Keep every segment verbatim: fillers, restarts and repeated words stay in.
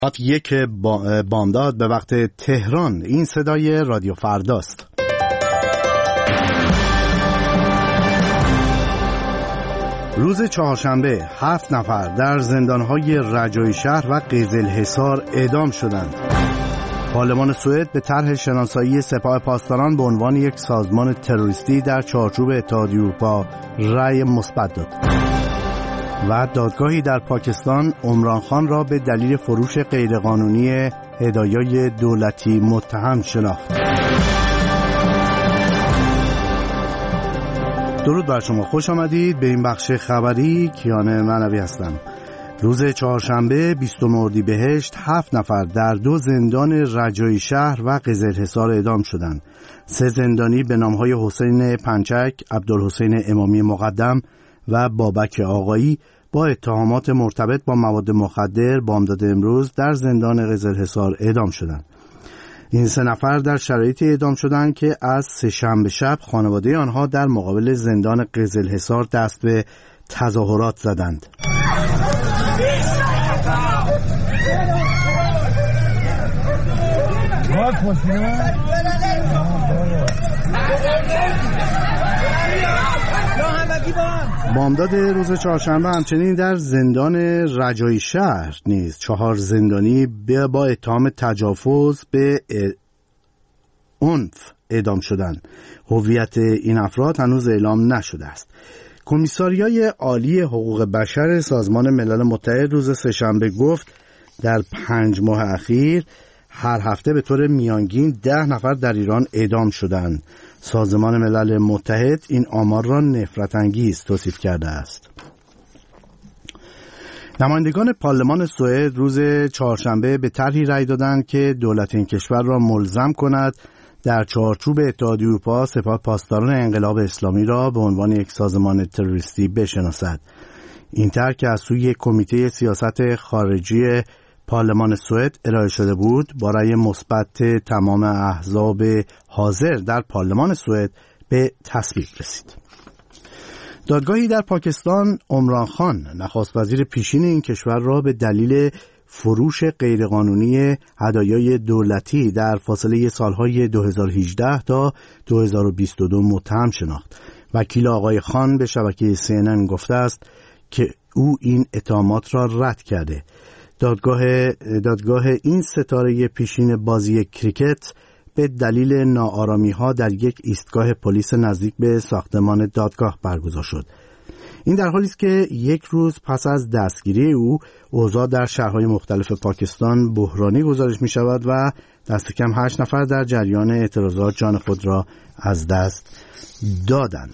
یک بامداد به وقت تهران. این صدای رادیو فرداست. روز چهارشنبه هفت نفر در زندانهای رجایی شهر و قزلحصار اعدام شدند. پارلمان سوئد به طرح شناسایی سپاه پاسداران به عنوان یک سازمان تروریستی در چارچوب اتحادیه اروپا رأی مثبت داد. و دادگاهی در پاکستان عمران خان را به دلیل فروش غیرقانونی هدایای دولتی متهم شناخت. درود بر شما، خوش آمدید به این بخش خبری. کیان معنوی هستم. روز چهارشنبه بیستم اردیبهشت هفت نفر در دو زندان رجایی شهر و قزلحصار اعدام شدند. سه زندانی به نامهای حسین پنچک، عبدالحسین امامی مقدم و بابک آقایی با اتهامات مرتبط با مواد مخدر بامداد امروز در زندان قزلحصار اعدام شدند. این سه نفر در شرایطی اعدام شدند که از سه‌شنبه شب خانواده آنها در مقابل زندان قزلحصار دست به تظاهرات زدند. بامداد روز چهارشنبه همچنین در زندان رجایی شهر نیز چهار زندانی با اتهام تجاوز به عنف اعدام شدند. هویت این افراد هنوز اعلام نشده است. کمیساریای عالی حقوق بشر سازمان ملل متحد روز سه‌شنبه گفت در پنج ماه اخیر هر هفته به طور میانگین ده نفر در ایران اعدام شدند. سازمان ملل متحد این آمار را نفرت انگیز توصیف کرده است. نمایندگان پارلمان سوئد روز چهارشنبه به طرحی رأی دادند که دولت این کشور را ملزم کند در چارچوب اتحادیه اروپا سپاه پاسداران انقلاب اسلامی را به عنوان یک سازمان تروریستی بشناسد. این طرح که از سوی کمیته سیاست خارجی پارلمان سوئد ارائه شده بود با رأی مثبت تمام احزاب حاضر در پارلمان سوئد به تصویب رسید. دادگاهی در پاکستان عمران خان نخست وزیر پیشین این کشور را به دلیل فروش غیرقانونی هدایای دولتی در فاصله سالهای دو هزار و هجده تا دو هزار و بیست و دو متهم شناخت. وکیل آقای خان به شبکه سی ان ان گفته است که او این اتهامات را رد کرده. دادگاه دادگاه این ستاره پیشین بازی کریکت به دلیل ناآرامی‌ها در یک ایستگاه پلیس نزدیک به ساختمان دادگاه برگزار شد. این در حالی است که یک روز پس از دستگیری او اوضاع در شهرهای مختلف پاکستان بحرانی گزارش می شود و دست کم هشت نفر در جریان اعتراضات جان خود را از دست دادند.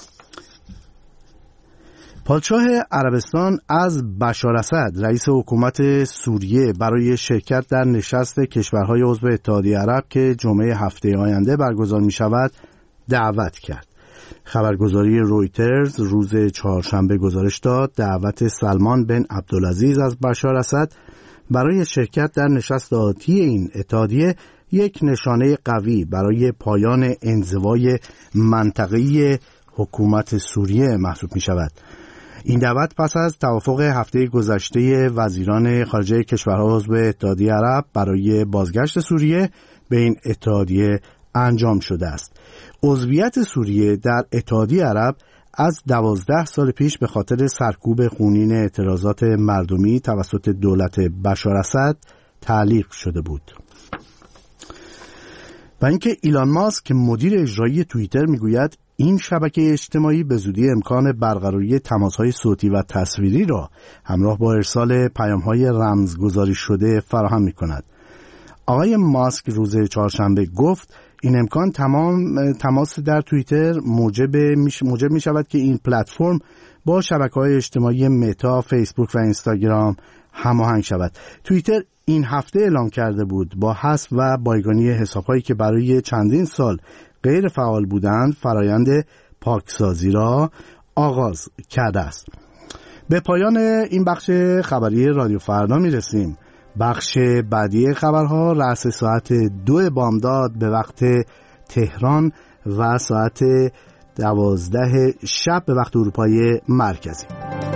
پادشاه عربستان از بشار اسد رئیس حکومت سوریه برای شرکت در نشست کشورهای عضو اتحادیه عرب که جمعه هفته آینده برگزار می شود دعوت کرد. خبرگزاری رویترز روز چهارشنبه گزارش داد دعوت سلمان بن عبدالعزیز از بشار اسد برای شرکت در نشست آتی این اتحادیه یک نشانه قوی برای پایان انزوای منطقه‌ای حکومت سوریه محسوب می شود. این دعوت پس از توافق هفته گذشته وزیران خارجه کشورها عضو اتحادیه عرب برای بازگشت سوریه به این اتحادیه انجام شده است. عضویت سوریه در اتحادیه عرب از دوازده سال پیش به خاطر سرکوب خونین اعتراضات مردمی توسط دولت بشار اسد تعلیق شده بود. و اینکه ایلان ماسک مدیر اجرایی توییتر میگوید این شبکه اجتماعی به زودی امکان برقراری تماس‌های صوتی و تصویری را همراه با ارسال پیام‌های رمزگذاری شده فراهم می‌کند. آقای ماسک روز چهارشنبه گفت این امکان تمام تماس در توییتر موجب میش موجب می شود که این پلتفرم با شبکه‌های اجتماعی متا، فیسبوک و اینستاگرام هماهنگ شود. توییتر این هفته اعلام کرده بود با حذف و بایگانی حساب‌هایی که برای چندین سال غیر فعال بودند فرایند پاکسازی را آغاز کرده است. به پایان این بخش خبری رادیو فردا می رسیم. بخش بعدی خبرها رأس ساعت دو بامداد به وقت تهران و ساعت دوازده شب به وقت اروپای مرکزی.